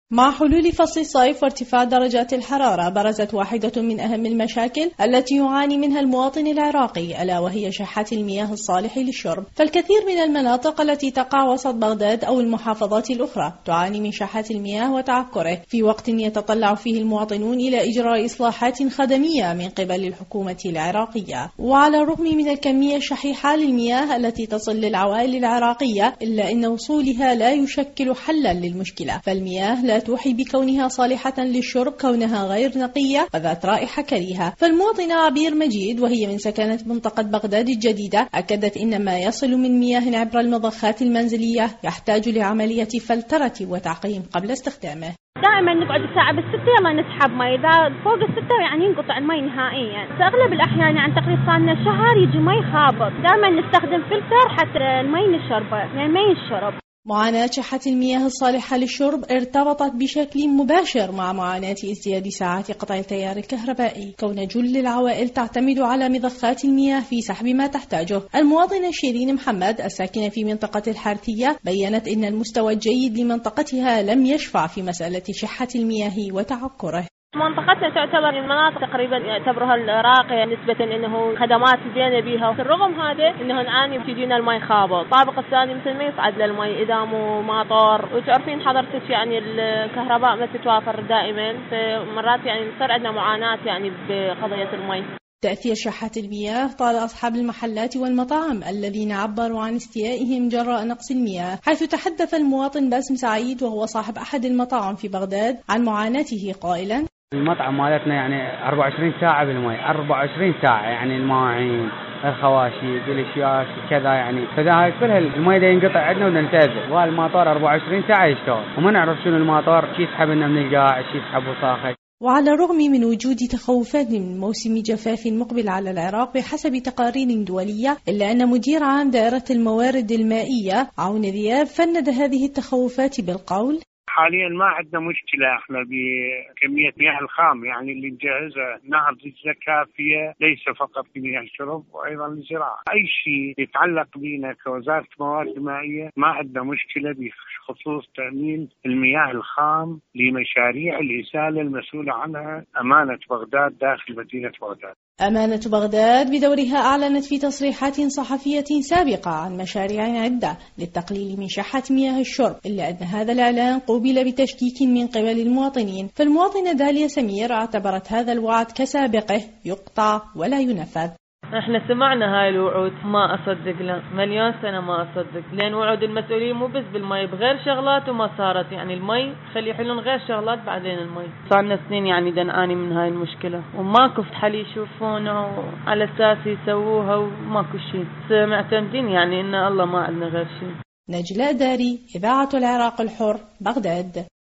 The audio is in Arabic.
مع حلول فصل الصيف وارتفاع درجات الحرارة، برزت واحدة من أهم المشاكل التي يعاني منها المواطن العراقي، ألا وهي شحة المياه الصالح للشرب. فالكثير من المناطق التي تقع وسط بغداد أو المحافظات الأخرى تعاني من شحة المياه وتعكره، في وقت يتطلع فيه المواطنون إلى إجراء إصلاحات خدمية من قبل الحكومة العراقية. وعلى الرغم من الكمية الشحيحة للمياه التي تصل للعوائل العراقية، إلا أن وصولها لا يشكل حلا للمشكلة، فالمياه لا توحي بكونها صالحة للشرب كونها غير نقية وذات رائحة كريهة. فالمواطنة عبير مجيد، وهي من سكنة منطقة بغداد الجديدة، أكدت إن ما يصل من مياه عبر المضخات المنزلية يحتاج لعملية فلترة وتعقيم قبل استخدامه. دائما نقعد الساعة بالستة يلا نسحب مي، إذا فوق الستة يعني ينقطع المي نهائيا. في أغلب الأحيان عن تقريبا صار لنا شهر يجي مي خابط، دائما نستخدم فلتر حتى المي نشربه يعني ما ينشرب. معاناة شحة المياه الصالحة للشرب ارتبطت بشكل مباشر مع معاناة ازدياد ساعات قطع التيار الكهربائي، كون جل العوائل تعتمد على مضخات المياه في سحب ما تحتاجه. المواطنة شيرين محمد الساكنة في منطقة الحارثية بيّنت إن المستوى الجيد لمنطقتها لم يشفع في مسألة شحة المياه وتعكره. منطقتنا تعتبر من المناطق تقريبا يعتبرها الراقية نسبة انه خدمات زينة بيها، بالرغم هذا انه نعاني بتجينا المي خابط، الطابق الثاني مثل ما يصعد للمي اذا مو ماطور، وتعرفين حضرتك يعني الكهرباء ما تتوافر دائما، فمرات يعني صار عندنا معاناة يعني بقضية المي. تأثير شحة المياه طال أصحاب المحلات والمطاعم الذين عبروا عن استيائهم جراء نقص المياه، حيث تحدث المواطن باسم سعيد وهو صاحب أحد المطاعم في بغداد عن معاناته قائلا: المطعم مالتنا يعني 24 ساعة بالمي، 24 ساعة، يعني المواعين، الخواشي، الاشياء كذا، يعني فذا كلها المي ده ينقطع عندنا وننتزع، والماطور 24 ساعة يشتغل وما نعرف شنو الماطور، شي يسحب لنا من القاع، شي يسحب وساخة. وعلى الرغم من وجود تخوفات من موسم جفاف مقبل على العراق بحسب تقارير دولية، إلا أن مدير عام دائرة الموارد المائية عون ذياب فند هذه التخوفات بالقول: حاليا ما عندنا مشكلة احنا بكمية مياه الخام، يعني اللي نجهزها نهر دجلة كافية ليس فقط لمياه الشرب وايضا للزراعة. اي شيء يتعلق بنا كوزارة موارد مائية ما عندنا مشكلة بخصوص تأمين المياه الخام لمشاريع الإسالة المسؤولة عنها أمانة بغداد داخل مدينة بغداد. أمانة بغداد بدورها أعلنت في تصريحات صحفية سابقة عن مشاريع عدة للتقليل من شحة مياه الشرب، إلا أن هذا الإعلان قوبل بتشكيك من قبل المواطنين. فالمواطنة داليا سمير اعتبرت هذا الوعد كسابقه يقطع ولا ينفذ. احنا سمعنا هاي الوعود ما اصدق له، مليون سنة ما اصدق، لان وعود المسؤولين مو بس بالمي، بغير شغلات وما صارت، يعني المي خلي يحلون غير شغلات بعدين المي. صار لنا سنين يعني دنعاني من هاي المشكلة وماكو حل يشوفونه على اساس يسووها وماكو شيء، معتمدين يعني ان الله ما عندنا غير شيء. نجلاء داري، إذاعة العراق الحر، بغداد.